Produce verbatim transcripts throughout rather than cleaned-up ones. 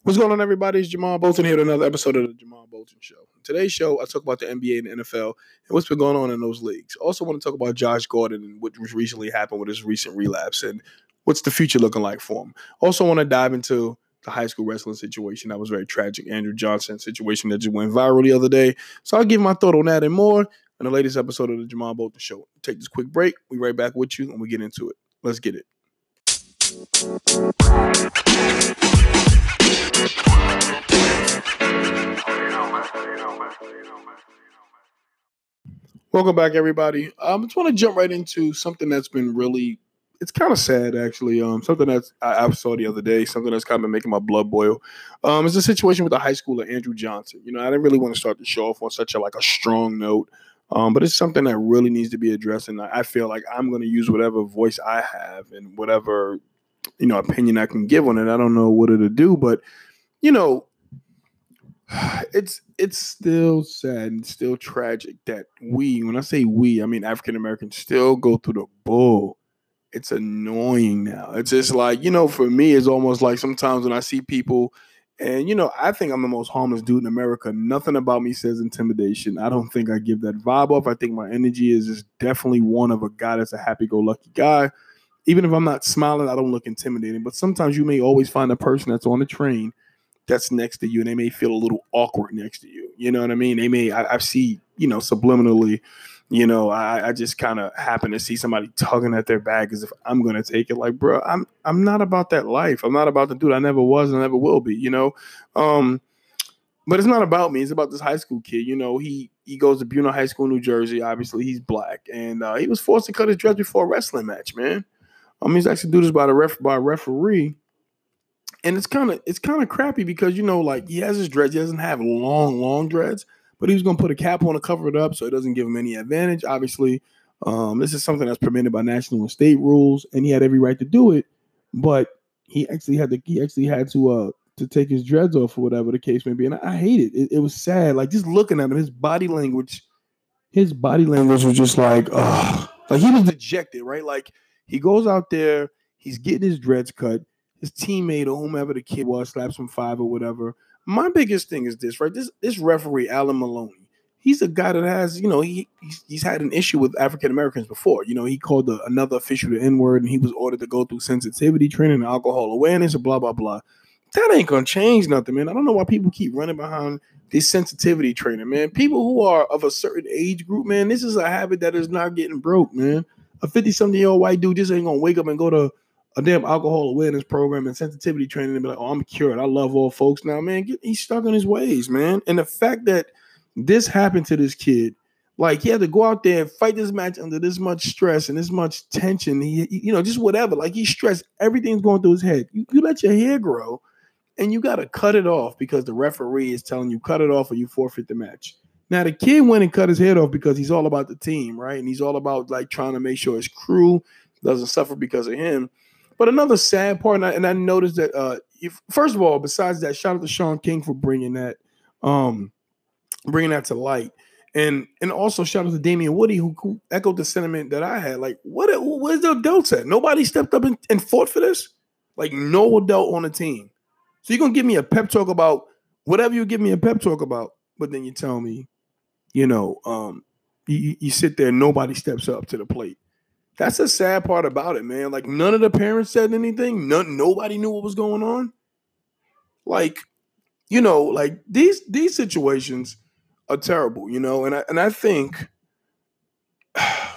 What's going on, everybody? It's Jamal Bolton here with another episode of the Jamal Bolton Show. In today's show, I talk about the N B A and the N F L and what's been going on in those leagues. I also want to talk about Josh Gordon and what recently happened with his recent relapse and what's the future looking like for him. Also want to dive into the high school wrestling situation that was very tragic. Andrew Johnson situation that just went viral the other day. So I'll give my thought on that and more in the latest episode of the Jamal Bolton Show. Take this quick break. We right back with you and we get into it. Let's get it. Welcome back, everybody. Um, I just want to jump right into something that's been really, it's kind of sad, actually. Um, something that I, I saw the other day, something that's kind of been making my blood boil. Um, it's a situation with the high schooler Andrew Johnson. You know, I didn't really want to start the show off on such a like a strong note, um, but it's something that really needs to be addressed, and I feel like I'm going to use whatever voice I have and whatever, you know, opinion I can give on it. I don't know what it'll do, but you know. It's it's still sad and still tragic that we, when I say we, I mean African Americans, still go through the bull. It's annoying now. It's just like, you know, for me, it's almost like sometimes when I see people, and, you know, I think I'm the most harmless dude in America. Nothing about me says intimidation. I don't think I give that vibe off. I think my energy is just definitely one of a guy that's a happy-go-lucky guy. Even if I'm not smiling, I don't look intimidating. But sometimes you may always find a person that's on the train that's next to you, and they may feel a little awkward next to you. You know what I mean? They may, I, I see, you know, subliminally, you know, I, I just kind of happen to see somebody tugging at their bag as if I'm going to take it. Like, bro, I'm, I'm not about that life. I'm not about the dude I never was and I never will be, you know? Um, but it's not about me. It's about this high school kid. You know, he, he goes to Buno High School, New Jersey. Obviously, he's black. And uh, he was forced to cut his dreads before a wrestling match, man. Um, he's actually do this by the ref, by a referee. And it's kind of it's kind of crappy because, you know, like he has his dreads. He doesn't have long, long dreads, but he was going to put a cap on to cover it up so it doesn't give him any advantage. Obviously, um, this is something that's permitted by national and state rules, and he had every right to do it. But he actually had to he actually had to uh to take his dreads off or whatever the case may be. And I, I hate it. it. It was sad. Like just looking at him, his body language, his body language was just like, oh, like he was dejected, right? Like he goes out there, he's getting his dreads cut. His teammate or whomever the kid was slaps him five or whatever. My biggest thing is this, right? This this referee, Alan Maloney, he's a guy that has, you know, he he's, he's had an issue with African Americans before. You know, he called the, another official the N-word, and he was ordered to go through sensitivity training and alcohol awareness and blah, blah, blah. That ain't going to change nothing, man. I don't know why people keep running behind this sensitivity training, man. People who are of a certain age group, man, this is a habit that is not getting broke, man. A fifty-something-year-old white dude just ain't going to wake up and go to a damn alcohol awareness program and sensitivity training and be like, oh, I'm cured. I love all folks now, man. Get, he's stuck in his ways, man. And the fact that this happened to this kid, like he had to go out there and fight this match under this much stress and this much tension. He, you know, just whatever. Like he's stressed. Everything's going through his head. You, you let your hair grow and you got to cut it off because the referee is telling you cut it off or you forfeit the match. Now, the kid went and cut his head off because he's all about the team, right? And he's all about like trying to make sure his crew doesn't suffer because of him. But another sad part, and I, and I noticed that, uh, if, first of all, besides that, shout out to Sean King for bringing that, um, bringing that to light, and and also shout out to Damian Woody who, who echoed the sentiment that I had. Like, what? Where's the adults at? Nobody stepped up and, and fought for this. Like, no adult on the team. So you're gonna give me a pep talk about whatever you give me a pep talk about, but then you tell me, you know, um, you, you sit there, nobody steps up to the plate. That's the sad part about it, man. Like none of the parents said anything. None, nobody knew what was going on. Like, you know, like these these situations are terrible, you know. And I and I think, I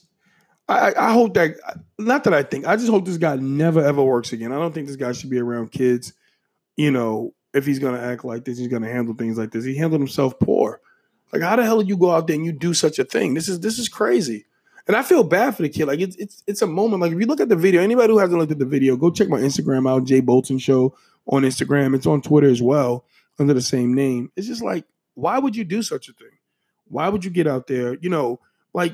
I hope that not that I think I just hope this guy never ever works again. I don't think this guy should be around kids. You know, if he's gonna act like this, he's gonna handle things like this. He handled himself poor. Like, how the hell do you go out there and you do such a thing? This is this is crazy. And I feel bad for the kid. Like it's it's it's a moment. Like if you look at the video, anybody who hasn't looked at the video, go check my Instagram out, Jay Bolton Show on Instagram. It's on Twitter as well under the same name. It's just like, why would you do such a thing? Why would you get out there? You know, like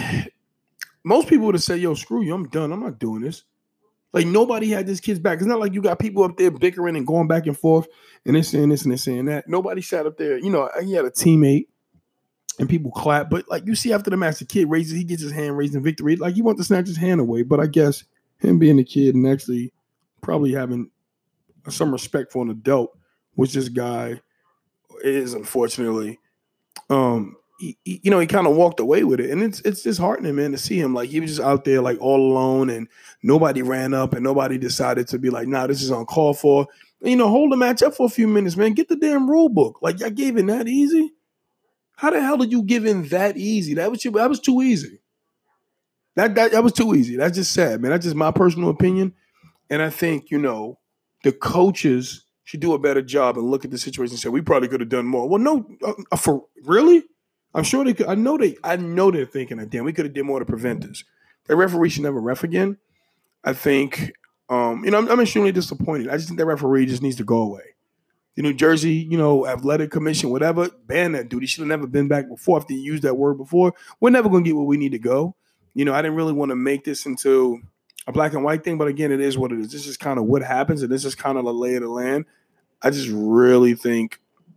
most people would have said, "Yo, screw you, I'm done. I'm not doing this." Like nobody had this kid's back. It's not like you got people up there bickering and going back and forth and they're saying this and they're saying that. Nobody sat up there. You know, he had a teammate. And people clap, but like you see after the match, the kid raises, he gets his hand raised in victory. Like he wants to snatch his hand away, but I guess him being a kid and actually probably having some respect for an adult, which this guy is, unfortunately. Um, he, he, you know, he kind of walked away with it, and it's it's disheartening, man, to see him. Like, he was just out there like all alone, and nobody ran up, and nobody decided to be like, "Nah, this is uncalled for." And, you know, hold the match up for a few minutes, man. Get the damn rule book. Like, y'all gave in that easy. How the hell did you give in that easy? That was that was too easy. That, that that was too easy. That's just sad, man. That's just my personal opinion. And I think, you know, the coaches should do a better job and look at the situation and say, we probably could have done more. Well, no, uh, for really? I'm sure they could. I know they I know they're thinking that, damn, we could have did more to prevent this. The referee should never ref again. I think, um, you know, I'm, I'm extremely disappointed. I just think that referee just needs to go away. The New Jersey, you know, athletic commission, whatever, ban that dude. He should have never been back before. If they used that word before, we're never going to get where we need to go. You know, I didn't really want to make this into a black and white thing, but again, it is what it is. This is kind of what happens, and this is kind of the lay of the land. I just really think,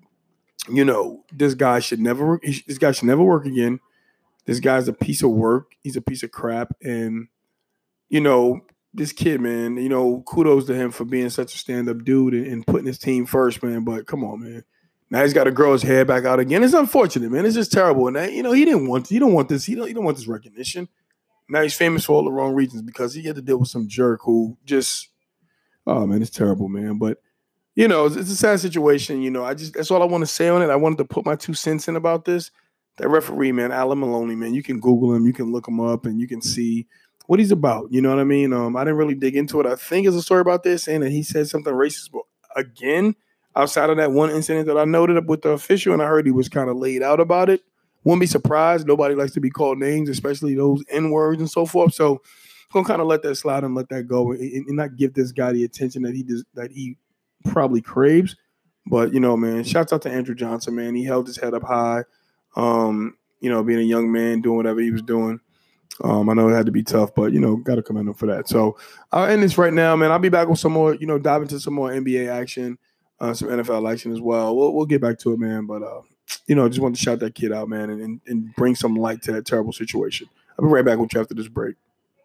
you know, this guy should never. This guy should never work again. This guy's a piece of work. He's a piece of crap, and you know, this kid, man. You know, kudos to him for being such a stand-up dude and, and putting his team first, man. But come on, man. Now he's got to grow his hair back out again. It's unfortunate, man. It's just terrible, and that, you know, he didn't want. He don't want this. He don't. He don't want this recognition. Now he's famous for all the wrong reasons because he had to deal with some jerk who just, oh man, it's terrible, man. But you know, it's, it's a sad situation. You know, I just that's all I want to say on it. I wanted to put my two cents in about this. That referee, man, Alan Maloney, man, you can Google him, you can look him up, and you can see what he's about. You know what I mean? Um, I didn't really dig into it. I think there's a story about this saying that he said something racist, but again, outside of that one incident that I noted with the official, and I heard he was kind of laid out about it. Wouldn't be surprised. Nobody likes to be called names, especially those N words and so forth. So I'm gonna kind of let that slide and let that go, and, and not give this guy the attention that he does, that he probably craves. But you know, man, shouts out to Andrew Johnson, man. He held his head up high. Um, you know, being a young man, doing whatever he was doing. Um, I know it had to be tough, but you know, got to commend him for that. So I'll end this right now, man. I'll be back with some more, you know, dive into some more N B A action, uh, some N F L action as well. We'll we'll get back to it, man. But uh, you know, just wanted to shout that kid out, man, and, and, and bring some light to that terrible situation. I'll be right back with you after this break.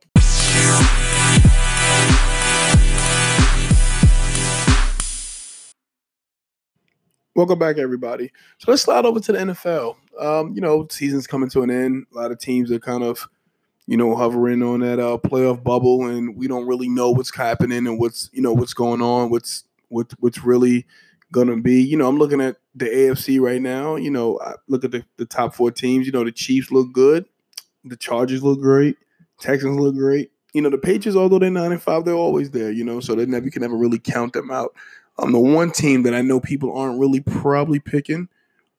Welcome back, everybody. So let's slide over to the N F L. Um, you know, season's coming to an end. A lot of teams are kind of, you know, hovering on that uh, playoff bubble, and we don't really know what's happening and what's, you know, what's going on, what's what, what's really gonna be. You know, I'm looking at the A F C right now. You know, I look at the, the top four teams. You know, the Chiefs look good, the Chargers look great, Texans look great. You know, the Patriots, although they're nine and five, they're always there. You know, so they never you can never really count them out. Um, the one team that I know people aren't really probably picking,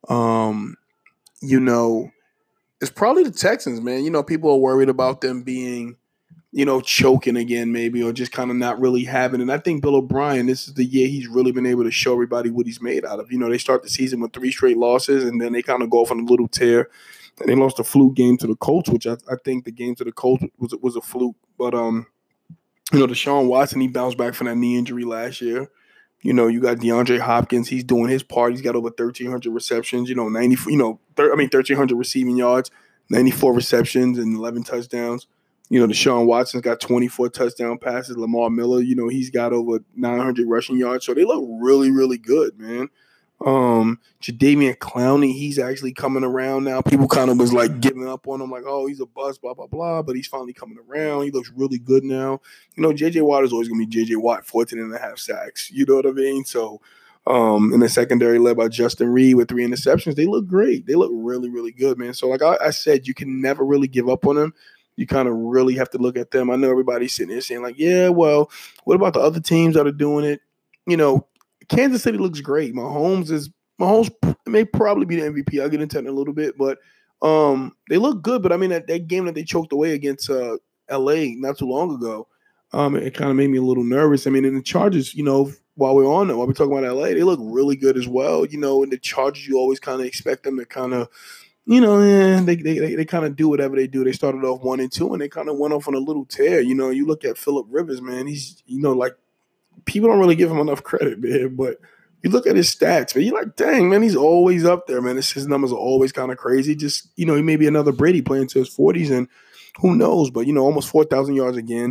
um, you know, is probably the Texans, man. You know, people are worried about them being, you know, choking again maybe, or just kind of not really having it. And I think Bill O'Brien, this is the year he's really been able to show everybody what he's made out of. You know, they start the season with three straight losses, and then they kind of go off on a little tear. And they lost a fluke game to the Colts, which I, I think the game to the Colts was, was a fluke. But, um, you know, Deshaun Watson, he bounced back from that knee injury last year. You know, you got DeAndre Hopkins. He's doing his part. He's got over thirteen hundred receptions. You know, ninety. You know, thir- I mean, thirteen hundred receiving yards, ninety-four receptions, and eleven touchdowns. You know, Deshaun Watson's got twenty-four touchdown passes. Lamar Miller, you know, he's got over nine hundred rushing yards. So they look really, really good, man. Um, Jadeveon Clowney, he's actually coming around now. People kind of was like giving up on him, like, oh, he's a bust, blah, blah, blah. But he's finally coming around. He looks really good now. You know, J J Watt is always going to be J J Watt, fourteen and a half sacks. You know what I mean? So, um, in the secondary led by Justin Reed with three interceptions, they look great. They look really, really good, man. So, like I, I said, you can never really give up on them. You kind of really have to look at them. I know everybody's sitting there saying, like, yeah, well, what about the other teams that are doing it? You know, Kansas City looks great. Mahomes is Mahomes may probably be the M V P. I'll get into it in a little bit, but um, they look good. But I mean, that, that game that they choked away against uh, L A not too long ago, um, it, it kind of made me a little nervous. I mean, in the Chargers, you know, while we're on it, while we're talking about L A, they look really good as well. You know, in the Chargers, you always kind of expect them to kind of, you know, eh, they they they, they kind of do whatever they do. They started off one and two, and they kind of went off on a little tear. You know, you look at Phillip Rivers, man. He's, you know, like, people don't really give him enough credit, man. But you look at his stats, man, you're like, dang, man, he's always up there, man. His, his numbers are always kind of crazy. Just, you know, he may be another Brady playing to his forties, and who knows? But, you know, almost four thousand yards again.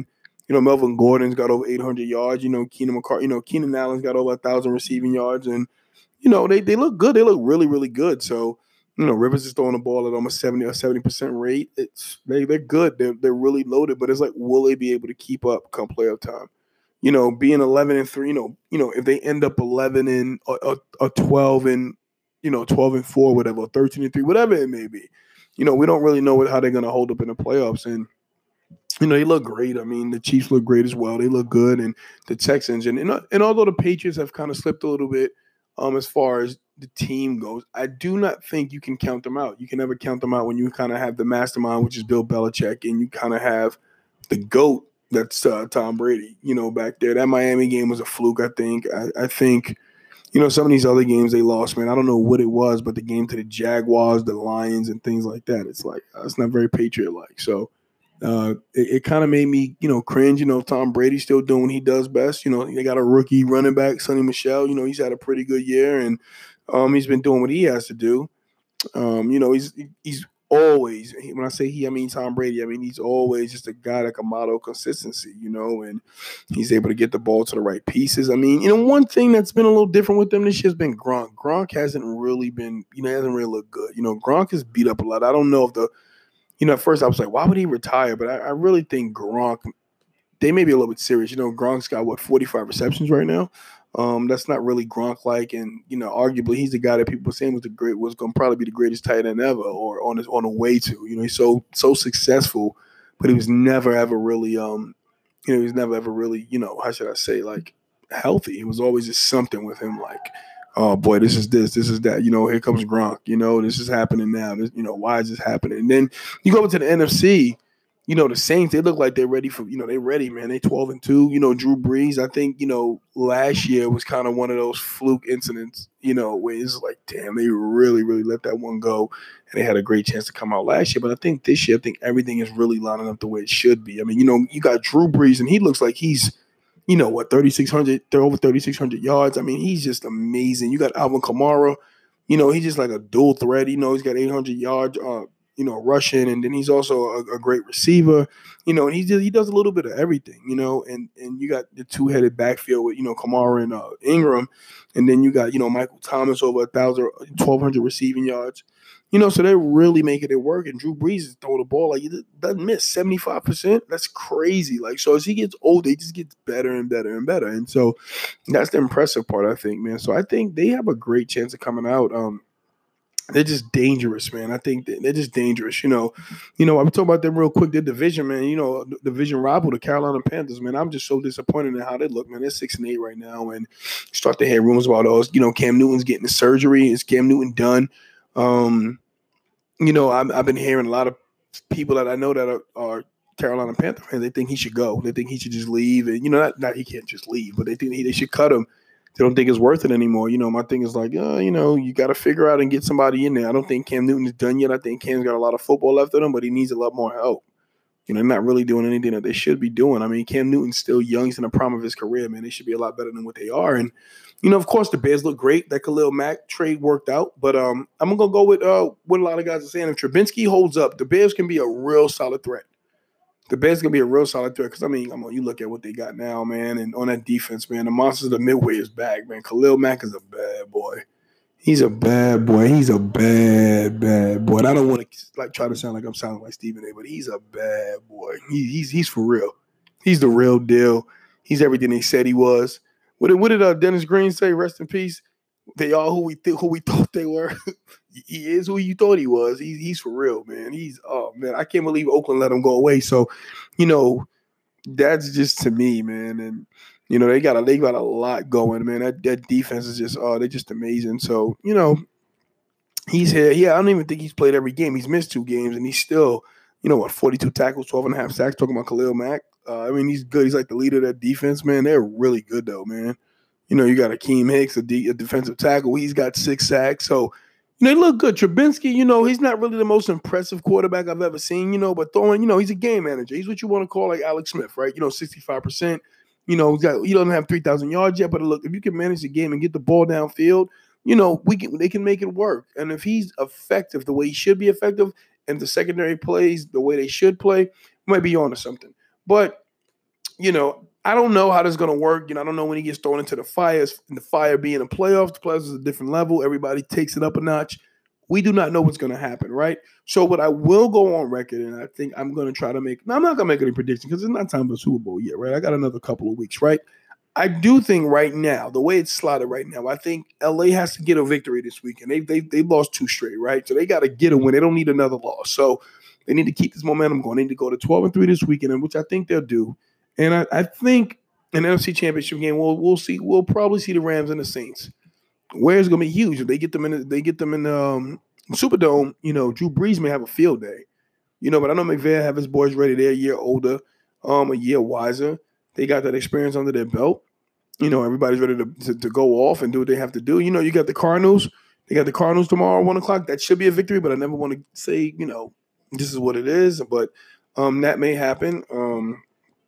You know, Melvin Gordon's got over eight hundred yards. You know, Keenan McCart, you know, Keenan Allen's got over a thousand receiving yards, and you know they they look good. They look really really good. So you know, Rivers is throwing the ball at almost seventy or seventy percent rate. It's they they're good. They're they're really loaded. But it's like, will they be able to keep up come playoff time? You know, being eleven and three. You know, you know if they end up eleven and or, or, or twelve and you know twelve and four, whatever, or thirteen and three, whatever it may be. You know, we don't really know what, how they're going to hold up in the playoffs. And you know, they look great. I mean, the Chiefs look great as well. They look good, and the Texans, and and, and although the Patriots have kind of slipped a little bit, um, as far as the team goes, I do not think you can count them out. You can never count them out when you kind of have the mastermind, which is Bill Belichick, and you kind of have the GOAT, that's uh, Tom Brady. You know, back there, that Miami game was a fluke. I think. I, I think. You know, some of these other games they lost, man. I don't know what it was, but the game to the Jaguars, the Lions, and things like that, it's like uh, it's not very Patriot-like. So. Uh, it, it kind of made me, you know, cringe. You know, Tom Brady's still doing what he does best. You know, they got a rookie running back, Sonny Michel. You know, he's had a pretty good year, and um, he's been doing what he has to do. Um, you know, he's he's always, when I say he, I mean Tom Brady. I mean he's always just a guy that can model consistency. You know, and he's able to get the ball to the right pieces. I mean, you know, one thing that's been a little different with them this year has been Gronk. Gronk hasn't really been, you know, hasn't really looked good. You know, Gronk is beat up a lot. I don't know if the You know, at first I was like, why would he retire? But I, I really think Gronk, they may be a little bit serious. You know, Gronk's got, what, forty-five receptions right now? Um, that's not really Gronk-like. And, you know, arguably he's the guy that people were saying was the great, was going to probably be the greatest tight end ever or on his, on a way to. You know, he's so so successful, but he was never, ever really, um, you know, he was never, ever really, you know, how should I say, like, healthy. It was always just something with him, like, oh boy, this is this, this is that. You know, here comes Gronk. You know, this is happening now. This, you know, why is this happening? And then you go over to the N F C. You know, the Saints, they look like they're ready for, you know, they're ready, man. They twelve and two. You know, Drew Brees, I think, you know, last year was kind of one of those fluke incidents, you know, where it's like, damn, they really, really let that one go. And they had a great chance to come out last year. But I think this year, I think everything is really lining up the way it should be. I mean, you know, you got Drew Brees, and he looks like he's, you know what, thirty-six hundred, they're over thirty-six hundred yards. I mean, he's just amazing. You got Alvin Kamara, you know, he's just like a dual threat. You know, he's got eight hundred yards, uh, you know, rushing, and then he's also a, a great receiver, you know, and he just, he does a little bit of everything, you know, and and you got the two-headed backfield with, you know, Kamara and uh, Ingram, and then you got, you know, Michael Thomas over one thousand, twelve hundred receiving yards. You know, so they're really making it work. And Drew Brees is throwing the ball like he doesn't miss seventy-five percent. That's crazy. Like, so as he gets older, he just gets better and better and better. And so that's the impressive part, I think, man. So I think they have a great chance of coming out. Um, they're just dangerous, man. I think they're just dangerous. You know, you know, I'm talking about them real quick. Their division, man. You know, the division rival, the Carolina Panthers, man. I'm just so disappointed in how they look, man. They're six and eight right now, and start to hear rumors about those. You know, Cam Newton's getting the surgery. Is Cam Newton done? Um, you know, I've, I've been hearing a lot of people that I know that are, are Carolina Panther fans. They think he should go. They think he should just leave. And, you know, not, not he can't just leave, but they think he, they should cut him. They don't think it's worth it anymore. You know, my thing is like, uh, you know, you got to figure out and get somebody in there. I don't think Cam Newton is done yet. I think Cam's got a lot of football left in him, but he needs a lot more help. You know, not really doing anything that they should be doing. I mean, Cam Newton's still young. He's in the prime of his career, man. They should be a lot better than what they are. And, you know, of course, the Bears look great. That Khalil Mack trade worked out. But um, I'm going to go with uh, what a lot of guys are saying. If Trubinsky holds up, the Bears can be a real solid threat. The Bears can be a real solid threat because, I mean, come on, you look at what they got now, man. And on that defense, man, the Monsters of the Midway is back, man. Khalil Mack is a bad boy. He's a bad boy. He's a bad, bad boy. And I don't want to like try to sound like I'm sounding like Stephen A., but he's a bad boy. He, he's he's for real. He's the real deal. He's everything they said he was. What did, what did uh, Dennis Green say? Rest in peace. They are who we th- who we thought they were. He is who you thought he was. He's he's for real, man. He's oh man, I can't believe Oakland let him go away. So, you know, that's just to me, man. And you know, they got a they got a lot going, man. That that defense is just oh, they're just amazing. So, you know, he's here. Yeah, I don't even think he's played every game. He's missed two games, and he's still, you know, what, forty-two tackles, twelve and a half sacks. Talking about Khalil Mack. Uh, I mean, he's good. He's like the leader of that defense, man. They're really good, though, man. You know, you got Akeem Hicks, a, de- a defensive tackle. He's got six sacks. So, you know, they look good. Trubinsky, you know, he's not really the most impressive quarterback I've ever seen, you know, but throwing, you know, he's a game manager. He's what you want to call like Alex Smith, right? You know, sixty-five percent. You know, he's got, he doesn't have three thousand yards yet, but look, if you can manage the game and get the ball downfield, you know, we can, they can make it work. And if he's effective the way he should be effective and the secondary plays the way they should play, we might be on to something. But you know, I don't know how this is going to work. You know, I don't know when he gets thrown into the fire. And the fire being a playoff, the playoffs is a different level. Everybody takes it up a notch. We do not know what's going to happen, right? So, what I will go on record, and I think I'm going to try to make. Now, I'm not going to make any prediction because it's not time for the Super Bowl yet, right? I got another couple of weeks, right? I do think right now, the way it's slotted right now, I think L A has to get a victory this weekend. They they they lost two straight, right? So they got to get a win. They don't need another loss. So they need to keep this momentum going. They need to go to twelve and three this weekend, which I think they'll do. And I, I think an N F C Championship game, we'll we'll see. We'll probably see the Rams and the Saints. Where it's going to be huge. If they get them in, they get them in the um, Superdome. You know, Drew Brees may have a field day. You know, but I know McVay have his boys ready. They're a year older, um, a year wiser. They got that experience under their belt. You know, everybody's ready to, to, to go off and do what they have to do. You know, you got the Cardinals. They got the Cardinals tomorrow at one o'clock. That should be a victory, but I never want to say, you know, this is what it is. But um, that may happen. Um,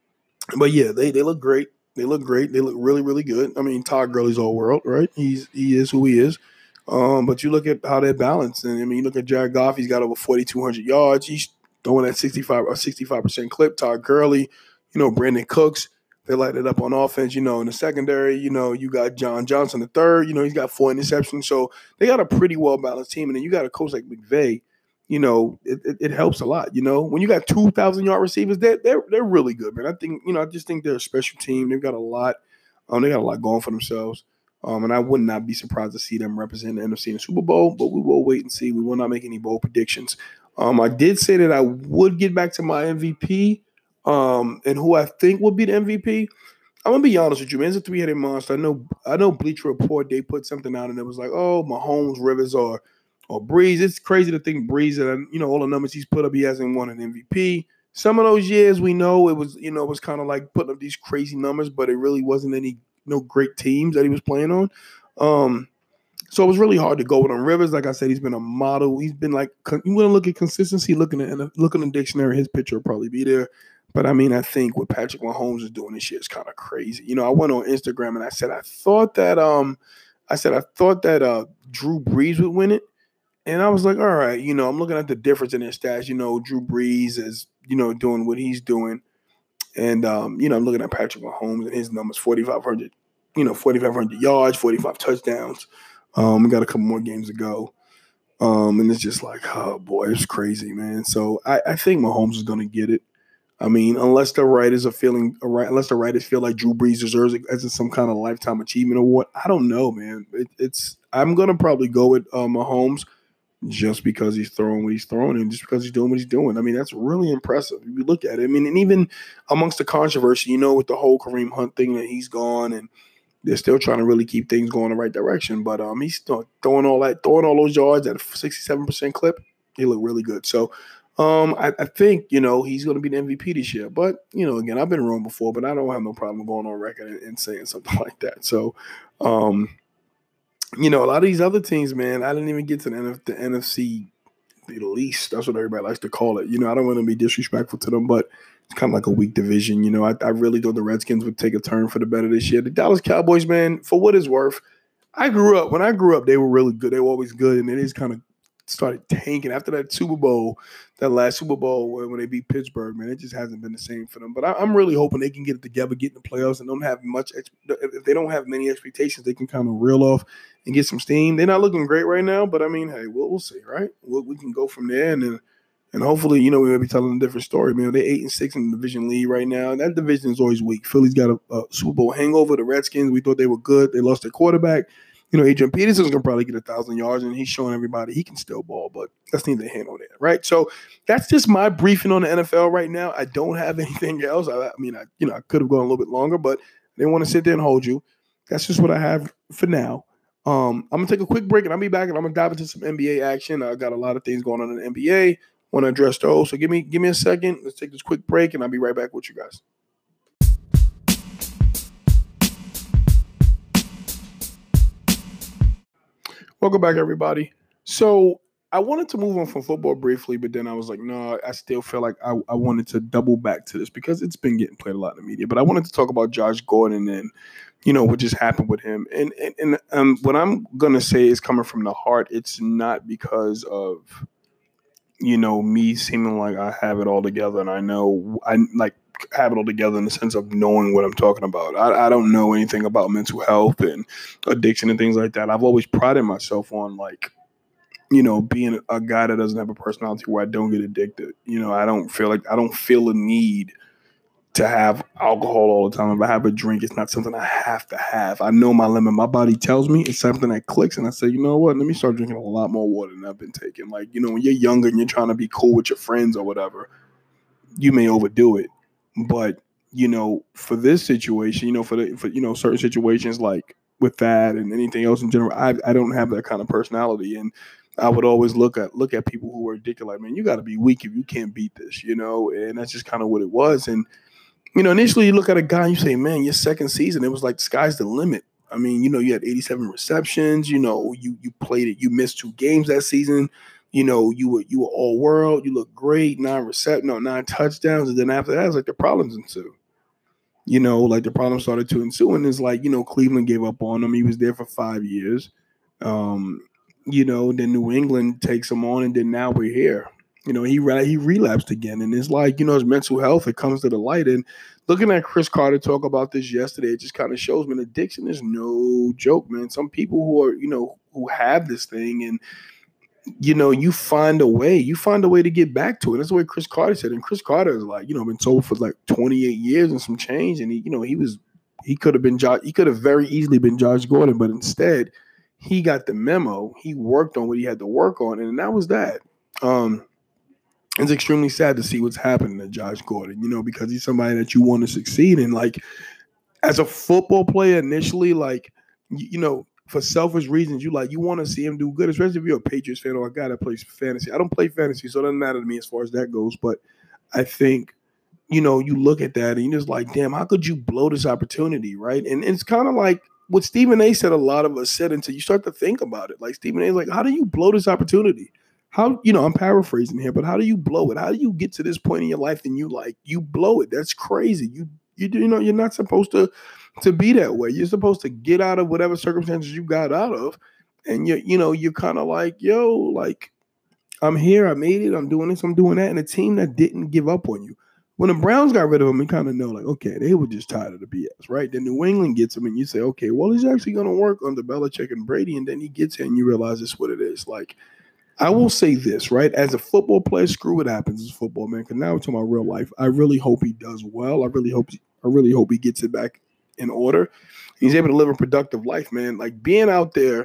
but, yeah, they, they look great. They look great. They look really, really good. I mean, Todd Gurley's all world, right? He's He is who he is. Um, but you look at how they're balanced. And, I mean, you look at Jared Goff. He's got over forty-two hundred yards. He's throwing at sixty-five or sixty-five percent clip. Todd Gurley, you know, Brandon Cooks. They light it up on offense, you know, in the secondary. You know, you got John Johnson the third. You know, he's got four interceptions. So they got a pretty well-balanced team. And then you got a coach like McVay, you know, it, it, it helps a lot, you know. When you got two thousand-yard receivers, they're, they're, they're really good, man. I think, you know, I just think they're a special team. They've got a lot. Um, they got a lot going for themselves. Um, and I would not be surprised to see them represent the N F C in the Super Bowl, but we will wait and see. We will not make any bold predictions. Um, I did say that I would get back to my M V P. Um, and who I think will be the M V P, I'm gonna be honest with you, man. It's a three-headed monster. I know, I know. Bleacher Report, they put something out and it was like, "Oh, Mahomes, Rivers, or or Breeze." It's crazy to think Breeze, and you know all the numbers he's put up, he hasn't won an M V P. Some of those years, we know it was, you know, it was kind of like putting up these crazy numbers, but it really wasn't any no great teams that he was playing on. Um, so it was really hard to go with him. Rivers, like I said, he's been a model. He's been like, you want to look at consistency, looking at looking in the dictionary, his picture will probably be there. But, I mean, I think what Patrick Mahomes is doing this year is kind of crazy. You know, I went on Instagram and I said I thought that um, I said I thought that uh, Drew Brees would win it. And I was like, all right, you know, I'm looking at the difference in their stats. You know, Drew Brees is, you know, doing what he's doing. And, um, you know, I'm looking at Patrick Mahomes and his numbers, forty-five hundred, you know, forty-five hundred yards, forty-five touchdowns. Um, we got a couple more games to go. Um, and it's just like, oh, boy, it's crazy, man. So I, I think Mahomes is going to get it. I mean, unless the writers are feeling, unless the writers feel like Drew Brees deserves it as some kind of lifetime achievement award, I don't know, man. It, it's I'm gonna probably go with uh, Mahomes just because he's throwing what he's throwing and just because he's doing what he's doing. I mean, that's really impressive. If you look at it, I mean, and even amongst the controversy, you know, with the whole Kareem Hunt thing that he's gone and they're still trying to really keep things going the right direction. But um, he's still throwing all that, throwing all those yards at a sixty-seven percent clip. He looked really good. So. Um, I, I think, you know, he's going to be the M V P this year. But, you know, again, I've been wrong before, but I don't have no problem going on record and, and saying something like that. So, um, you know, a lot of these other teams, man, I didn't even get to the, N F, the N F C the least. That's what everybody likes to call it. You know, I don't want to be disrespectful to them, but it's kind of like a weak division. You know, I, I really thought the Redskins would take a turn for the better this year. The Dallas Cowboys, man, for what it's worth, I grew up, when I grew up, they were really good. They were always good, and it is kind of started tanking after that Super Bowl, that last Super Bowl when, when they beat Pittsburgh, man. It just hasn't been the same for them. But I, I'm really hoping they can get it together, get in the playoffs, and don't have much. If they don't have many expectations, they can kind of reel off and get some steam. They're not looking great right now, but I mean, hey, we'll, we'll see, right? We'll, we can go from there, and then, and hopefully, you know, we may be telling a different story, man. They're eight and six in the division lead right now. That division is always weak. Philly's got a, a Super Bowl hangover. The Redskins, we thought they were good. They lost their quarterback. You know, Adrian Peterson's going to probably get a thousand yards, and he's showing everybody he can still ball, but that's neither here nor there, right? So that's just my briefing on the N F L right now. I don't have anything else. I, I mean, I you know, I could have gone a little bit longer, but I didn't want to sit there and hold you. That's just what I have for now. Um, I'm going to take a quick break, and I'll be back, and I'm going to dive into some N B A action. I got a lot of things going on in the N B A. Want to address those. So give me, give me a second. Let's take this quick break, and I'll be right back with you guys. Welcome back, everybody. So I wanted to move on from football briefly, but then I was like, no, I still feel like I, I wanted to double back to this because it's been getting played a lot in the media. But I wanted to talk about Josh Gordon and, you know, what just happened with him. And and, and um, what I'm going to say is coming from the heart. It's not because of, you know, me seeming like I have it all together, and I know I like have it all together in the sense of knowing what I'm talking about. I, I don't know anything about mental health and addiction and things like that. I've always prided myself on like, you know, being a guy that doesn't have a personality where I don't get addicted. You know, I don't feel like I don't feel a need to have alcohol all the time. If I have a drink, it's not something I have to have. I know my limit. My body tells me it's something that clicks, and I say, you know what? Let me start drinking a lot more water than I've been taking. Like, you know, when you're younger and you're trying to be cool with your friends or whatever, you may overdo it. But, you know, for this situation, you know, for the for you know, certain situations like with that and anything else in general, I I don't have that kind of personality. And I would always look at look at people who were addicted like, man, you gotta be weak if you can't beat this, you know, and that's just kind of what it was. And you know, initially you look at a guy and you say, man, your second season, it was like the sky's the limit. I mean, you know, you had eighty-seven receptions, you know, you you played it, you missed two games that season. You know, you were you were all world, you looked great, nine recept, no, nine touchdowns, and then after that, it's like the problems ensue. You know, like the problems started to ensue, and it's like, you know, Cleveland gave up on him. He was there for five years. Um, you know, then New England takes him on, and then now we're here. You know, he he relapsed again, and it's like, you know, his mental health, it comes to the light. And looking at Chris Carter talk about this yesterday, it just kind of shows, man, addiction is no joke, man. Some people who are, you know, who have this thing, and you know, you find a way, you find a way to get back to it. That's the way Chris Carter said. And Chris Carter is like, you know, been told for like twenty-eight years and some change. And he, you know, he was, he could have been, he could have very easily been Josh Gordon, but instead he got the memo. He worked on what he had to work on. And that was that. Um, it's extremely sad to see what's happening to Josh Gordon, you know, because he's somebody that you want to succeed. And like, as a football player initially, like, you, you know, for selfish reasons, you like you want to see him do good, especially if you're a Patriots fan or a guy that plays fantasy. I don't play fantasy, so it doesn't matter to me as far as that goes. But I think, you know, you look at that and you're just like, damn, how could you blow this opportunity, right? And, and it's kind of like what Stephen A. said. A lot of us said until you start to think about it. Like Stephen A. is like, how do you blow this opportunity? How, you know, I'm paraphrasing here, but how do you blow it? How do you get to this point in your life and you like you blow it? That's crazy. You you you know you're not supposed to. to be that way. You're supposed to get out of whatever circumstances you got out of. And you you know, you're kind of like, yo, like, I'm here, I made it, I'm doing this, I'm doing that. And a team that didn't give up on you. When the Browns got rid of him, you kind of know, like, okay, they were just tired of the B S, right? Then New England gets him and you say, okay, well, he's actually going to work under Belichick and Brady. And then he gets here and you realize it's what it is. Like, I will say this, right? As a football player, screw what happens as football, man. Because now we're talking about real life. I really hope he does well. I really hope I really hope he gets it back in order. He's able to live a productive life, man. Like being out there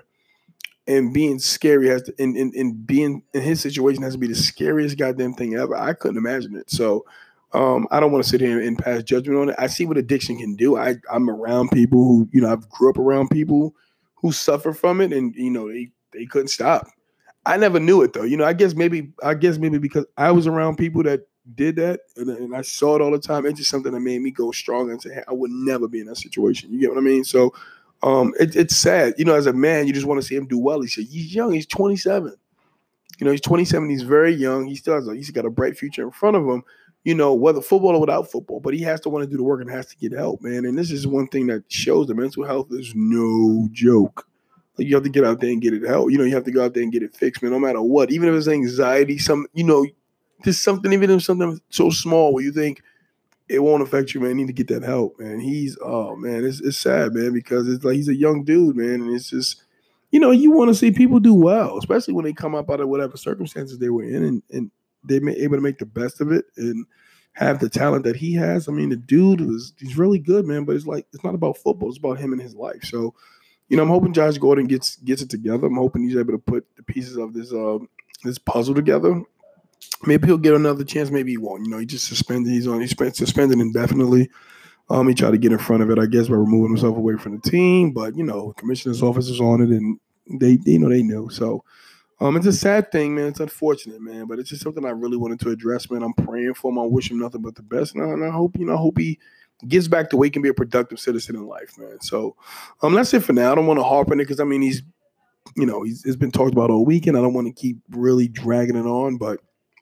and being scary has to, and, and, and being in his situation has to be the scariest goddamn thing ever. I couldn't imagine it. So um, I don't want to sit here and pass judgment on it. I see what addiction can do. I, I'm around people who, you know, I've grew up around people who suffer from it and, you know, they, they couldn't stop. I never knew it though. You know, I guess maybe, I guess maybe because I was around people that did that and, and I saw it all the time. It's just something that made me go strong and say, hey, I would never be in that situation. You get what I mean? So um, it, it's sad. You know, as a man, you just want to see him do well. He said, he's young. He's twenty-seven. You know, he's twenty-seven. He's very young. He still has a, he's got a bright future in front of him, you know, whether football or without football, but he has to want to do the work and has to get help, man. And this is one thing that shows that mental health is no joke. Like you have to get out there and get it help. You know, you have to go out there and get it fixed, man, no matter what. Even if it's anxiety, some, you know, just something, even if something so small where you think it won't affect you, man, you need to get that help, man. He's, oh, man, it's, it's sad, man, because it's like he's a young dude, man, and it's just, you know, you want to see people do well, especially when they come up out of whatever circumstances they were in and, and they're able to make the best of it and have the talent that he has. I mean, the dude was, he's really good, man, but it's like, it's not about football. It's about him and his life. So, you know, I'm hoping Josh Gordon gets gets it together. I'm hoping he's able to put the pieces of this uh, this puzzle together. Maybe he'll get another chance. Maybe he won't. You know, he just suspended. He's on. He's suspended indefinitely. Um, he tried to get in front of it, I guess, by removing himself away from the team. But you know, commissioner's office is on it, and they, you know, they knew. So, um, it's a sad thing, man. It's unfortunate, man. But it's just something I really wanted to address, man. I'm praying for him. I wish him nothing but the best, and I, and I hope, you know, I hope he gets back to where he can be a productive citizen in life, man. So, um, that's it for now. I don't want to harp on it because I mean, he's, you know, he's it's been talked about all weekend. I don't want to keep really dragging it on, but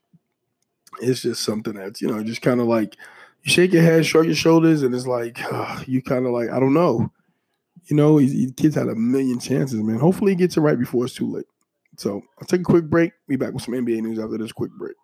it's just something that's, you know, just kind of like you shake your head, shrug your shoulders, and it's like uh, you kind of like, I don't know. You know, he's, he, kids had a million chances, man. Hopefully he gets it right before it's too late. So I'll take a quick break. Be back with some N B A news after this quick break.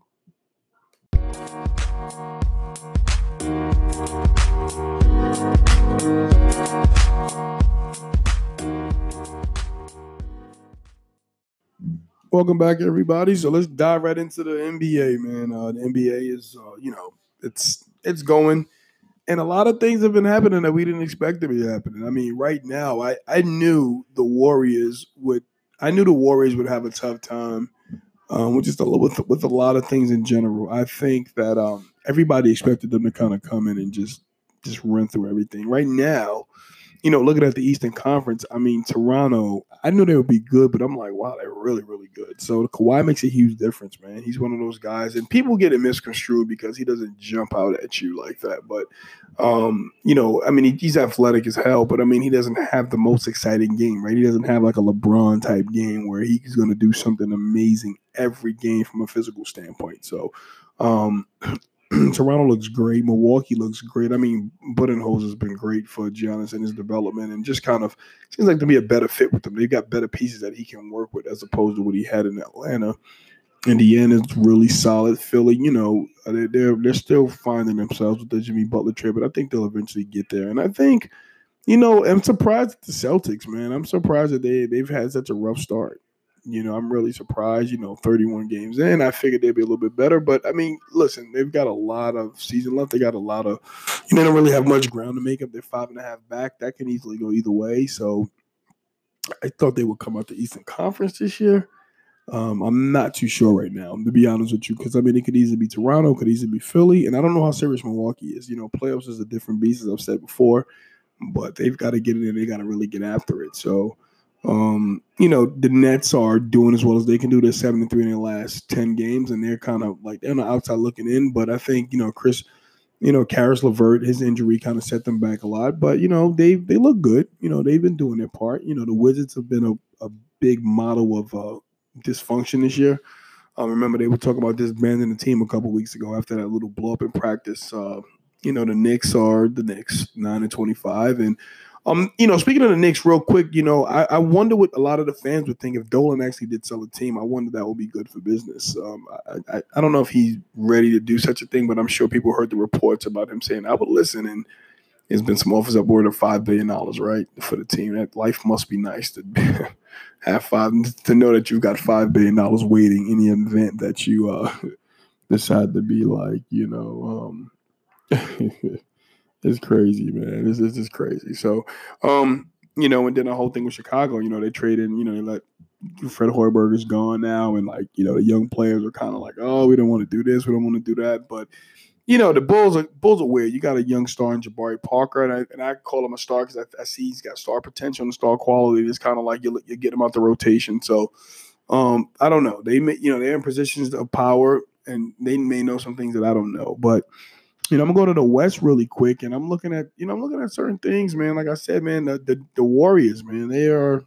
Welcome back, everybody. So let's dive right into the N B A, man. Uh, the N B A is, uh, you know, it's it's going, and a lot of things have been happening that we didn't expect to be happening. I mean, right now, I I knew the Warriors would, I knew the Warriors would have a tough time, um, with just a little with with a lot of things in general. I think that um, everybody expected them to kind of come in and just just run through everything. Right now, you know, looking at the Eastern Conference, I mean, Toronto, I knew they would be good, but I'm like, wow, they're really, really good. So Kawhi makes a huge difference, man. He's one of those guys, and people get it misconstrued because he doesn't jump out at you like that. But, um, you know, I mean, he, he's athletic as hell, but I mean, he doesn't have the most exciting game, right? He doesn't have like a LeBron type game where he's going to do something amazing every game from a physical standpoint. So, um, Toronto looks great. Milwaukee looks great. I mean, Budenholzer has been great for Giannis and his development, and just kind of seems like to be a better fit with them. They've got better pieces that he can work with as opposed to what he had in Atlanta. Indiana's really solid. Philly, you know, they're they're, they're still finding themselves with the Jimmy Butler trade, but I think they'll eventually get there. And I think, you know, I'm surprised at the Celtics, man. I'm surprised that they they've had such a rough start. You know, I'm really surprised, you know, thirty-one games in. I figured they'd be a little bit better. But, I mean, listen, they've got a lot of season left. They got a lot of – you know, they don't really have much ground to make up. They're five and a half back. That can easily go either way. So, I thought they would come out the Eastern Conference this year. Um, I'm not too sure right now, to be honest with you, because, I mean, it could easily be Toronto, could easily be Philly, and I don't know how serious Milwaukee is. You know, playoffs is a different beast, as I've said before, but they've got to get it in. They got to really get after it. So, Um, you know, the Nets are doing as well as they can do. They're seven and three in their last ten games, and they're kind of like they're on the outside looking in. But I think, you know, Chris, you know, Karis LeVert, his injury kind of set them back a lot. But, you know, they they look good. You know, they've been doing their part. You know, the Wizards have been a, a big model of uh, dysfunction this year. I um, remember they were talking about disbanding the team a couple weeks ago after that little blow up in practice. Uh, you know, the Knicks are the Knicks, nine and twenty-five, and Um, you know, speaking of the Knicks, real quick, you know, I, I wonder what a lot of the fans would think if Dolan actually did sell a team. I wonder that would be good for business. Um, I, I, I don't know if he's ready to do such a thing, but I'm sure people heard the reports about him saying, I would listen. And there's been some offers upward of five billion dollars, right, for the team. That life must be nice to have five, to know that you've got five billion dollars waiting in the event that you uh, decide to be like, you know, um, it's crazy, man. This is just crazy. So, um, you know, and then the whole thing with Chicago, you know, they traded, you know, they let Fred Hoiberg is gone now, and like, you know, the young players are kind of like, oh, we don't want to do this, we don't want to do that. But, you know, the Bulls are Bulls are weird. You got a young star in Jabari Parker, and I and I call him a star because I, I see he's got star potential and star quality. It's kind of like you you get him out the rotation. So, um, I don't know. They may, you know, they're in positions of power, and they may know some things that I don't know, but. You know, I'm gonna go to the West really quick, and I'm looking at, you know, I'm looking at certain things, man. Like I said, man, the the, the Warriors, man, they are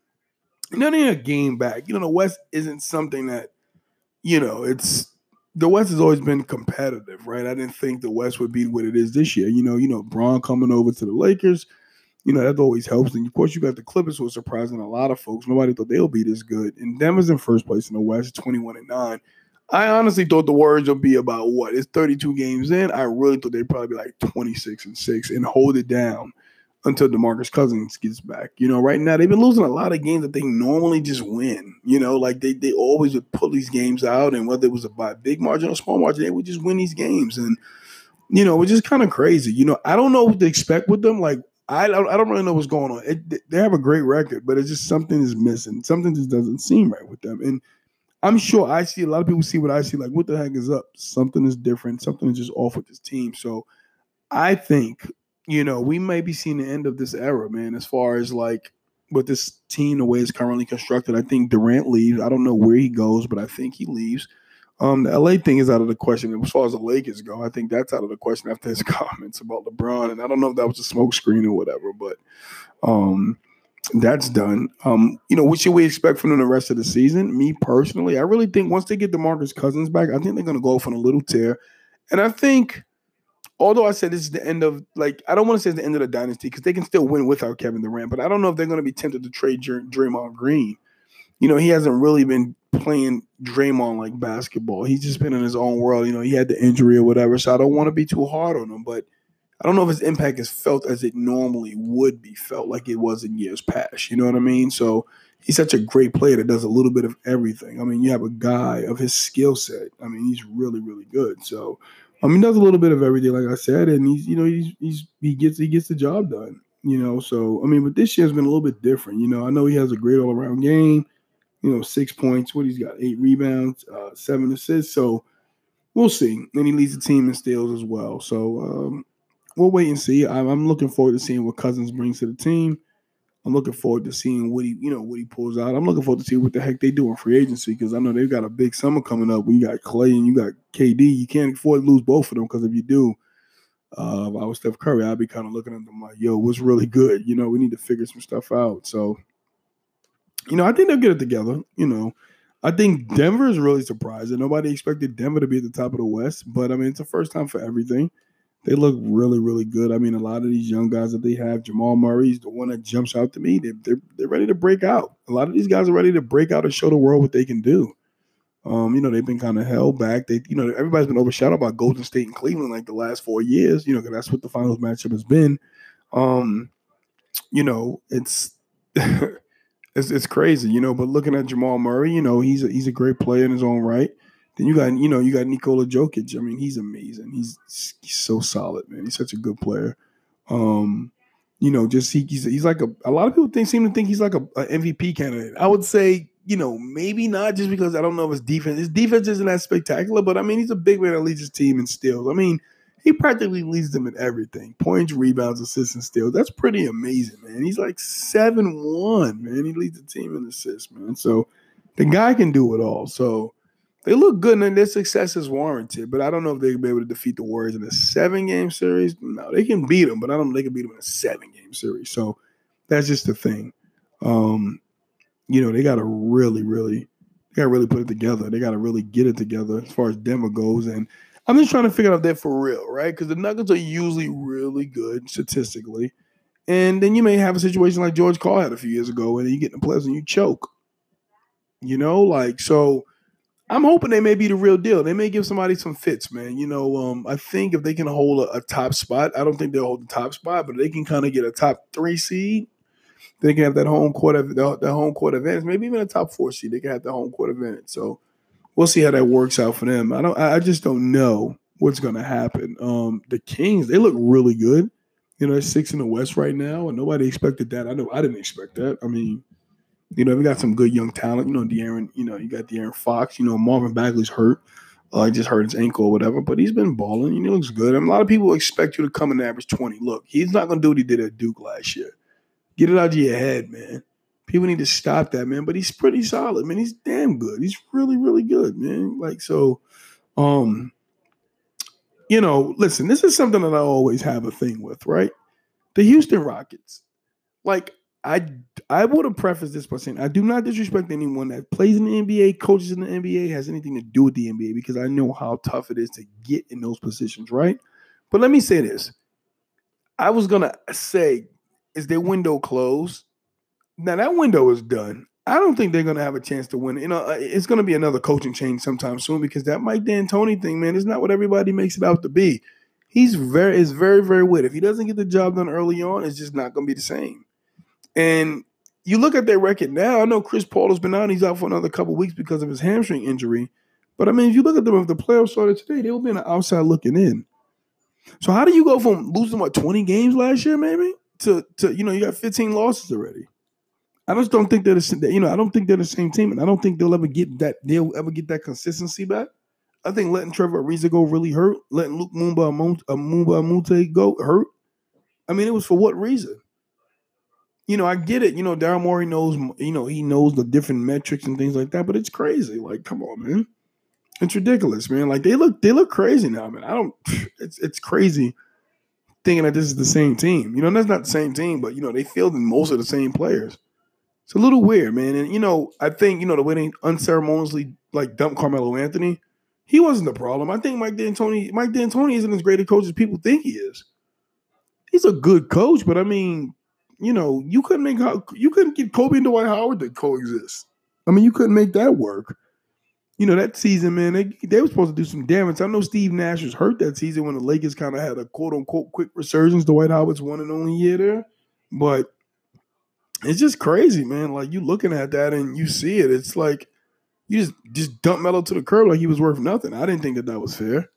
not in a game back. You know, the West isn't something that, you know, it's the West has always been competitive, right? I didn't think the West would be what it is this year. You know, you know, Braun coming over to the Lakers, you know, that always helps. And of course, you got the Clippers, who are surprising a lot of folks. Nobody thought they'll be this good. And Denver's in first place in the West, twenty-one and nine. I honestly thought the Warriors would be about what? It's thirty-two games in. I really thought they'd probably be like twenty-six and six and hold it down until DeMarcus Cousins gets back. You know, right now they've been losing a lot of games that they normally just win. You know, like they they always would pull these games out, and whether it was a by big margin or small margin, they would just win these games. And you know, it's just kind of crazy. You know, I don't know what to expect with them. Like I don't, I don't really know what's going on. It, they have a great record, but it's just something is missing. Something just doesn't seem right with them. And I'm sure I see a lot of people see what I see, like, what the heck is up? Something is different. Something is just off with this team. So I think, you know, we may be seeing the end of this era, man, as far as like with this team, the way it's currently constructed. I think Durant leaves. I don't know where he goes, but I think he leaves. Um, the L A thing is out of the question. As far as the Lakers go, I think that's out of the question after his comments about LeBron. And I don't know if that was a smoke screen or whatever, but um, that's done. Um, you know, what should we expect from them the rest of the season? Me personally, I really think once they get DeMarcus Cousins back, I think they're going to go off on a little tear. And I think, although I said this is the end of, like, I don't want to say it's the end of the dynasty because they can still win without Kevin Durant, but I don't know if they're going to be tempted to trade Draymond Green. you know, he hasn't really been playing Draymond like basketball. He's just been in his own world. You know, he had the injury or whatever. So I don't want to be too hard on him, but I don't know if his impact is felt as it normally would be felt, like it was in years past. You know what I mean? So he's such a great player that does a little bit of everything. I mean, you have a guy of his skill set. I mean, he's really, really good. So I mean, does a little bit of everything, like I said, and he's, you know, he's he's he gets he gets the job done. You know, so I mean, but this year's been a little bit different. You know, I know he has a great all around game. You know, six points. What he's got, eight rebounds, uh, seven assists. So we'll see. And he leads the team in steals as well. So um, we'll wait and see. I'm, I'm looking forward to seeing what Cousins brings to the team. I'm looking forward to seeing what he, you know, what he pulls out. I'm looking forward to see what the heck they do in free agency because I know they've got a big summer coming up. When you got Clay and you got K D, you can't afford to lose both of them because if you do, uh, if I was Steph Curry, I'd be kind of looking at them like, "Yo, what's really good?" You know, we need to figure some stuff out. So, you know, I think they'll get it together. You know, I think Denver is really surprising. Nobody expected Denver to be at the top of the West, but I mean, it's the first time for everything. They look really, really good. I mean, a lot of these young guys that they have, Jamal Murray's the one that jumps out to me. They're, they're, they're ready to break out. A lot of these guys are ready to break out and show the world what they can do. Um, you know, they've been kind of held back. They, you know, everybody's been overshadowed by Golden State and Cleveland like the last four years, you know, because that's what the finals matchup has been. Um, you know, it's, it's it's crazy, you know, but looking at Jamal Murray, you know, he's a, he's a great player in his own right. Then you got, you know, you got Nikola Jokic. I mean, he's amazing. He's, he's so solid, man. He's such a good player. Um, you know, just he, he's he's like a a lot of people think seem to think he's like a, a M V P candidate. I would say, you know, maybe not just because I don't know if his defense. His defense isn't that spectacular, but I mean, he's a big man that leads his team in steals. I mean, he practically leads them in everything: points, rebounds, assists, and steals. That's pretty amazing, man. He's like seven one, man. He leads the team in assists, man. So the guy can do it all. So. They look good and their success is warranted, but I don't know if they'll be able to defeat the Warriors in a seven-game series. No, they can beat them, but I don't know if they can beat them in a seven-game series. So that's just the thing. Um, you know, they got to really, really, they got to really put it together. They got to really get it together as far as Denver goes. And I'm just trying to figure out if they're for real, right? Because the Nuggets are usually really good statistically. And then you may have a situation like George Karl had a few years ago, and you get in the playoffs and you choke. You know, like, so I'm hoping they may be the real deal. They may give somebody some fits, man. You know, um, I think if they can hold a, a top spot, I don't think they'll hold the top spot, but they can kind of get a top three seed. They can have that home court, the, the home court advantage, maybe even a top four seed. They can have the home court advantage. So we'll see how that works out for them. I don't. I just don't know what's going to happen. Um, the Kings, they look really good. You know, they're six in the West right now, and nobody expected that. I know I didn't expect that. I mean. You know, we got some good young talent. You know, De'Aaron, you know, you got De'Aaron Fox. You know, Marvin Bagley's hurt. Uh, he just hurt his ankle or whatever, but he's been balling. You know, he looks good. I mean, a lot of people expect you to come and average twenty. Look, he's not going to do what he did at Duke last year. Get it out of your head, man. People need to stop that, man. But he's pretty solid, man. He's damn good. He's really, really good, man. Like, so, um, you know, listen, this is something that I always have a thing with, right? The Houston Rockets. Like, I I would have prefaced this by saying I do not disrespect anyone that plays in the N B A, coaches in the N B A, has anything to do with the N B A because I know how tough it is to get in those positions, right? But let me say this. I was going to say, is their window closed? Now, that window is done. I don't think they're going to have a chance to win. You know, it's going to be another coaching change sometime soon because that Mike D'Antoni thing, man, is not what everybody makes it out to be. He's very, is very, very weird. If he doesn't get the job done early on, it's just not going to be the same. And you look at their record now. I know Chris Paul has been out. He's out for another couple of weeks because of his hamstring injury. But, I mean, if you look at them, if the playoffs started today, they would be on the outside looking in. So how do you go from losing, what, twenty games last year maybe to, to you know, you got fifteen losses already? I just don't think they're the, you know, I don't think they're the same team. And I don't think they'll ever get that, they'll ever get that consistency back. I think letting Trevor Ariza go really hurt. Letting Luke Mumba Mumba go hurt. I mean, it was for what reason? You know, I get it. You know, Daryl Morey knows, you know, he knows the different metrics and things like that, but it's crazy. Like, come on, man. It's ridiculous, man. Like, they look they look crazy now, man. I don't, it's it's crazy thinking that this is the same team. You know, that's not the same team, but, you know, they fielded most of the same players. It's a little weird, man. And, you know, I think, you know, the way they unceremoniously, like, dumped Carmelo Anthony, he wasn't the problem. I think Mike D'Antoni, Mike D'Antoni isn't as great a coach as people think he is. He's a good coach, but, I mean, you know, you couldn't make you couldn't get Kobe and Dwight Howard to coexist. I mean, you couldn't make that work. You know, that season, man, they, they were supposed to do some damage. I know Steve Nash was hurt that season when the Lakers kind of had a quote unquote quick resurgence. Dwight Howard's one and only year there. But it's just crazy, man. Like, you looking at that and you see it. It's like you just, just dump Melo to the curb like he was worth nothing. I didn't think that that was fair.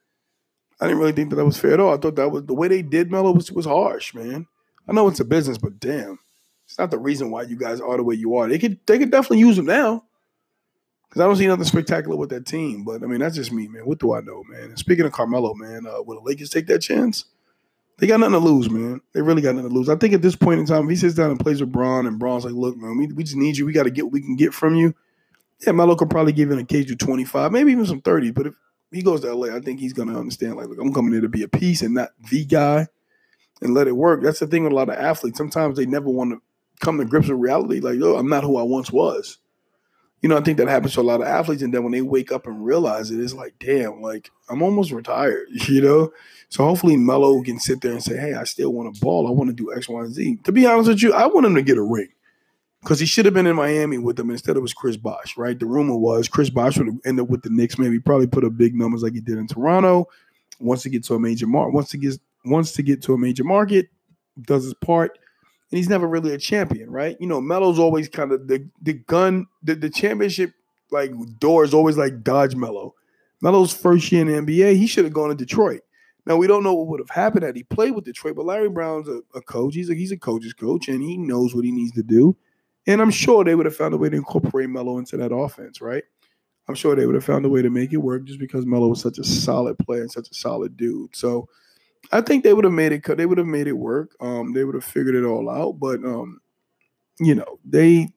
I didn't really think that that was fair at all. I thought that was the way they did Melo was, was harsh, man. I know it's a business, but damn, it's not the reason why you guys are the way you are. They could they could definitely use him now. Because I don't see nothing spectacular with that team. But, I mean, that's just me, man. What do I know, man? And speaking of Carmelo, man, uh, will the Lakers take that chance? They got nothing to lose, man. They really got nothing to lose. I think at this point in time, if he sits down and plays with Braun, and Braun's like, look, man, we, we just need you. We got to get what we can get from you. Yeah, Melo could probably give an occasional twenty-five, maybe even some thirty. But if he goes to L A, I think he's going to understand, like, look, I'm coming here to be a piece and not the guy and let it work. That's the thing with a lot of athletes. Sometimes they never want to come to grips with reality. Like, oh, I'm not who I once was. You know, I think that happens to a lot of athletes, and then when they wake up and realize it, it's like, damn, like, I'm almost retired, you know? So hopefully Melo can sit there and say, hey, I still want to ball. I want to do X, Y, and Z. To be honest with you, I want him to get a ring because he should have been in Miami with them. Instead, it was Chris Bosh, right? The rumor was Chris Bosh would have ended up with the Knicks, maybe probably put up big numbers like he did in Toronto. Wants to get to a major market, wants to get wants to get to a major market, does his part. And he's never really a champion, right? You know, Melo's always kind of the the gun, the, the championship like door is always like dodge Melo. Melo's first year in the N B A, he should have gone to Detroit. Now, we don't know what would have happened had he played with Detroit, but Larry Brown's a, a coach. He's a, he's a coach's coach, and he knows what he needs to do. And I'm sure they would have found a way to incorporate Melo into that offense, right? I'm sure they would have found a way to make it work just because Melo was such a solid player and such a solid dude. So I think they would have made it. They would have made it work. Um, they would have figured it all out. But um, you know, they.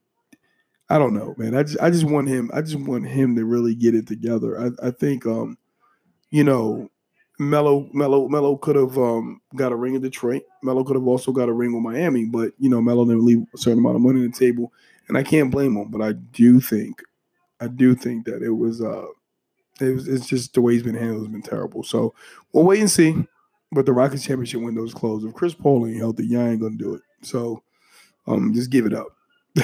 I don't know, man. I just, I just want him. I just want him to really get it together. I, I think, um, you know, Melo, Melo, Melo could have um, got a ring in Detroit. Melo could have also got a ring with Miami. But you know, Melo didn't leave a certain amount of money on the table, and I can't blame him. But I do think, I do think that it was, uh, it was. It's just the way he's been handled has been terrible. So we'll wait and see. But the Rockets championship window is closed. If Chris Paul ain't healthy, y'all ain't gonna do it. So, um, just give it up.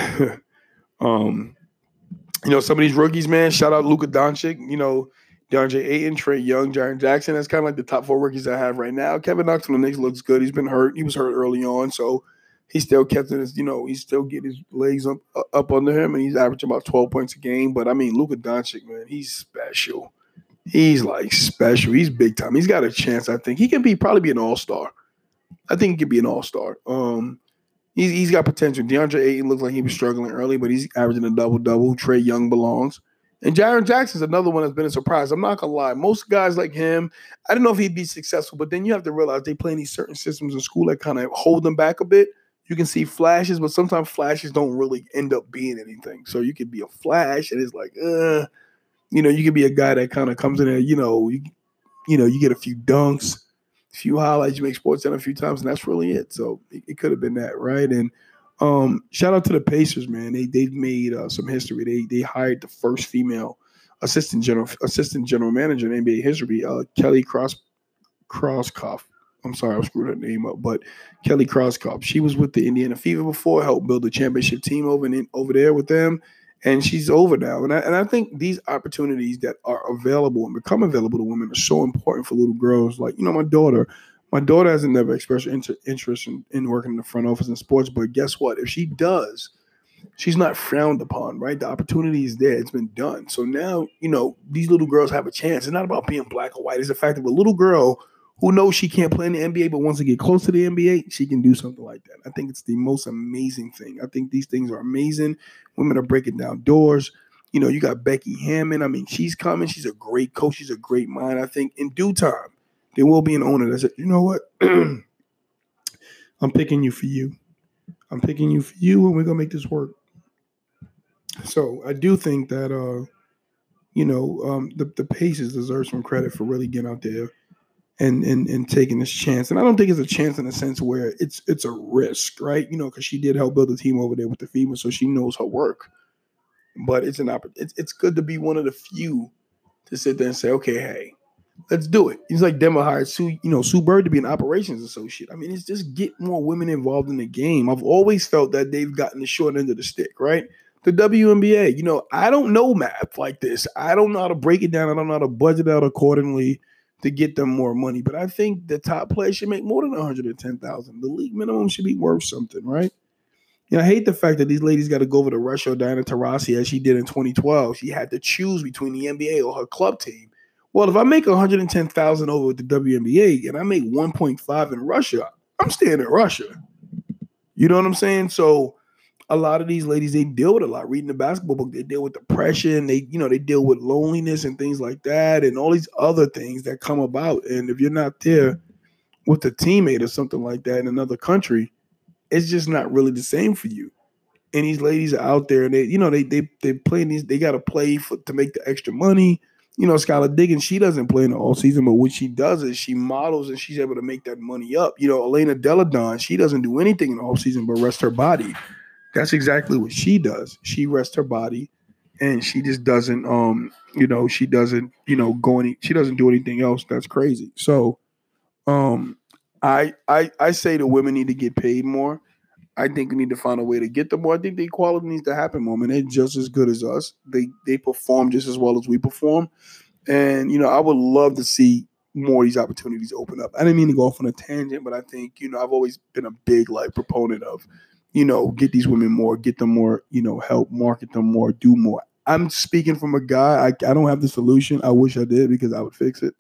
um, you know, some of these rookies, man. Shout out Luka Doncic. You know, DeAndre Ayton, Trae Young, Jaren Jackson. That's kind of like the top four rookies I have right now. Kevin Knox from the Knicks looks good. He's been hurt. He was hurt early on, so he still kept his. You know, he still get his legs up up under him, and he's averaging about twelve points a game. But I mean, Luka Doncic, man, he's special. He's like special. He's big time. He's got a chance. I think he can be probably be an all-star. I think he could be an all-star. Um, he's he's got potential. DeAndre Ayton looked like he was struggling early, but he's averaging a double-double. Trae Young belongs. And Jaren Jackson's another one that's been a surprise. I'm not gonna lie. Most guys like him, I don't know if he'd be successful, but then you have to realize they play in these certain systems in school that kind of hold them back a bit. You can see flashes, but sometimes flashes don't really end up being anything. So you could be a flash, and it's like, uh. You know, you could be a guy that kind of comes in there, you know, you, you know, you get a few dunks, a few highlights, you make sports a few times, and that's really it. So it, it could have been that, right? And um, shout out to the Pacers, man. They they've made uh, some history. They they hired the first female assistant general assistant general manager in N B A history, uh, Kelly Cross Crosskopf. I'm sorry, I screwed her name up, but Kelly Crosskopf. She was with the Indiana Fever before, helped build a championship team over in, over there with them. And she's over now. And I, and I think these opportunities that are available and become available to women are so important for little girls. Like, you know, my daughter, my daughter hasn't never expressed inter- interest in, in working in the front office in sports. But guess what? If she does, she's not frowned upon, right? The opportunity is there. It's been done. So now, you know, these little girls have a chance. It's not about being black or white. It's the fact of a little girl who knows she can't play in the N B A, but wants to get close to the N B A, she can do something like that. I think it's the most amazing thing. I think these things are amazing. Women are breaking down doors. You know, you got Becky Hammond. I mean, she's coming. She's a great coach. She's a great mind. I think in due time, there will be an owner that said, you know what? I'm picking you for you. I'm picking you for you, and we're going to make this work. So I do think that, uh, you know, um, the, the Pacers deserve some credit for really getting out there and, and and taking this chance. And I don't think it's a chance in a sense where it's it's a risk, right? You know, because she did help build a team over there with the Fever, so she knows her work. But it's an opp- it's, it's good to be one of the few to sit there and say, okay, hey, let's do it. It's like Denver hired Sue, you know, Sue Bird to be an operations associate. I mean, it's just get more women involved in the game. I've always felt that they've gotten the short end of the stick, right? The W N B A, you know, I don't know math like this. I don't know how to break it down. I don't know how to budget out accordingly to get them more money. But I think the top players should make more than one hundred ten thousand. The league minimum should be worth something, right? You know, I hate the fact that these ladies got to go over to Russia or Diana Taurasi as she did in twenty twelve. She had to choose between the N B A or her club team. Well, if I make one hundred ten thousand over with the W N B A and I make one point five in Russia, I'm staying in Russia. You know what I'm saying? So a lot of these ladies, they deal with a lot. Reading the basketball book, they deal with depression. They, you know, they deal with loneliness and things like that, and all these other things that come about. And if you're not there with a teammate or something like that in another country, it's just not really the same for you. And these ladies are out there, and they, you know, they they they playing these. They got to play for to make the extra money. You know, Skylar Diggins, she doesn't play in the all season, but what she does is she models and she's able to make that money up. You know, Elena Deladon, she doesn't do anything in the off season but rest her body. That's exactly what she does. She rests her body, and she just doesn't, um, you know, she doesn't, you know, go any. She doesn't do anything else. That's crazy. So, um, I I I say the women need to get paid more. I think we need to find a way to get them more. I think the equality needs to happen more. Man, they're just as good as us. They they perform just as well as we perform. And, you know, I would love to see more of these opportunities open up. I didn't mean to go off on a tangent, but I think, you know, I've always been a big, like, proponent of, you know, get these women more, get them more, you know, help market them more, do more. I'm speaking from a guy. I, I don't have the solution. I wish I did because I would fix it.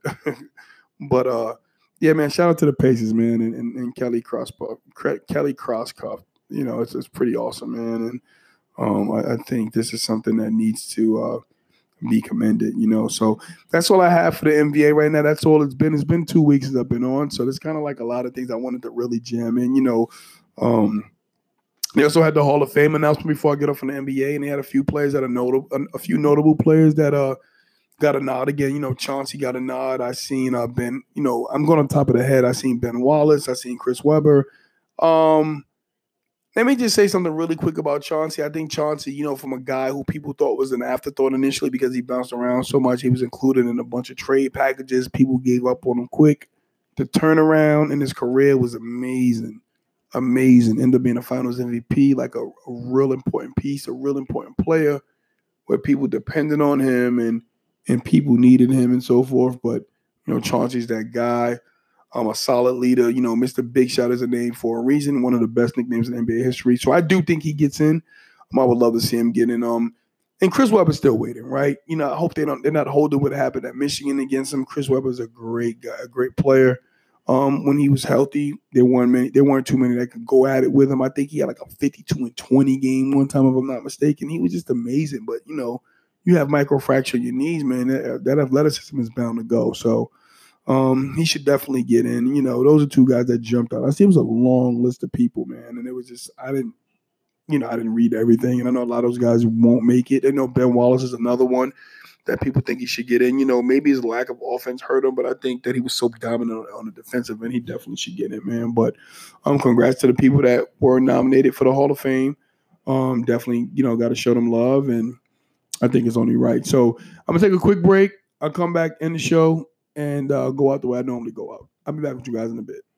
But, uh, yeah, man, shout out to the Pacers, man, and, and, and Kelly Crosspuff, Kelly Crosscuff. You know, it's it's pretty awesome, man. And um, I, I think this is something that needs to uh, be commended, you know. So that's all I have for the N B A right now. That's all it's been. It's been two weeks since I've been on. So there's kind of like a lot of things I wanted to really jam in, you know. Um, they also had the Hall of Fame announcement before I get off from the N B A, and they had a few players that are notable, a few notable players that uh got a nod again. You know, Chauncey got a nod. I seen uh, Ben. You know, I'm going on top of the head. I seen Ben Wallace. I seen Chris Webber. Um, let me just say something really quick about Chauncey. I think Chauncey, you know, from a guy who people thought was an afterthought initially because he bounced around so much, he was included in a bunch of trade packages. People gave up on him quick. The turnaround in his career was amazing. Amazing. Ended up being a finals M V P, like a, a real important piece, a real important player where people depended on him and and people needed him and so forth. But, you know, Chauncey's that guy. Um, a solid leader. You know, Mister Big Shot is a name for a reason, one of the best nicknames in N B A history. So I do think he gets in. Um, I would love to see him get in. Um, and Chris Webber's still waiting, right? You know, I hope they don't, they're not holding what happened at Michigan against him. Chris Webber's a great guy, a great player. Um, when he was healthy, there weren't many, there weren't too many that could go at it with him. I think he had like a fifty-two and twenty game one time, if I'm not mistaken. He was just amazing. But, you know, you have microfracture in your knees, man. That, that athleticism is bound to go. So um, he should definitely get in. You know, those are two guys that jumped out. I see it was a long list of people, man. And it was just, I didn't, you know, I didn't read everything. And I know a lot of those guys won't make it. I know Ben Wallace is another one that people think he should get in. You know, maybe his lack of offense hurt him, but I think that he was so dominant on, on the defensive end, he definitely should get in, man. But um, congrats to the people that were nominated for the Hall of Fame. Um, definitely, you know, got to show them love, and I think it's only right. So I'm going to take a quick break. I'll come back in the show and uh, go out the way I normally go out. I'll be back with you guys in a bit.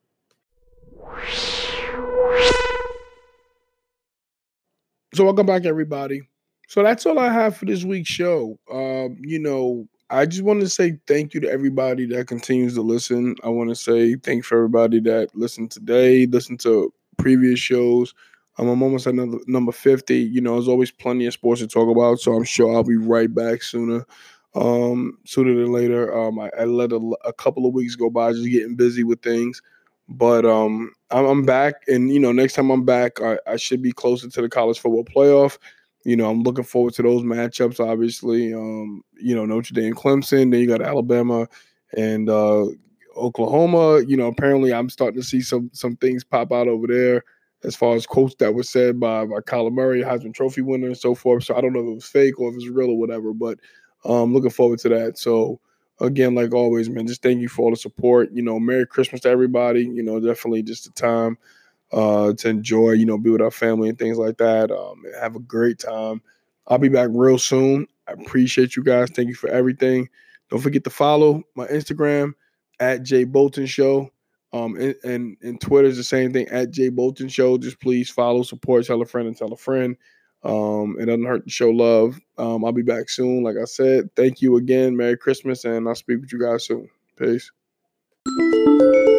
So welcome back, everybody. So that's all I have for this week's show. Um, you know, I just want to say thank you to everybody that continues to listen. I want to say thanks for everybody that listened today, listened to previous shows. Um, I'm almost at number, number fifty. You know, there's always plenty of sports to talk about, so I'm sure I'll be right back sooner, um, sooner than later. Um, I, I let a, a couple of weeks go by just getting busy with things. But um, I'm, I'm back, and, you know, next time I'm back, I, I should be closer to the college football playoff. You know, I'm looking forward to those matchups, obviously. Um, you know, Notre Dame, Clemson, then you got Alabama and uh, Oklahoma. You know, apparently I'm starting to see some some things pop out over there as far as quotes that were said by, by Kyler Murray, Heisman Trophy winner, and so forth. So I don't know if it was fake or if it's real or whatever, but um, looking forward to that. So, again, like always, man, just thank you for all the support. You know, Merry Christmas to everybody. You know, definitely just a time uh, to enjoy, you know, be with our family and things like that. Um, have a great time. I'll be back real soon. I appreciate you guys. Thank you for everything. Don't forget to follow my Instagram at Jay Bolton Show. Um, and, and, and Twitter is the same thing at Jay Bolton Show. Just please follow, support, tell a friend, and tell a friend. Um, it doesn't hurt to show love. Um, I'll be back soon. Like I said, thank you again. Merry Christmas, and I'll speak with you guys soon. Peace.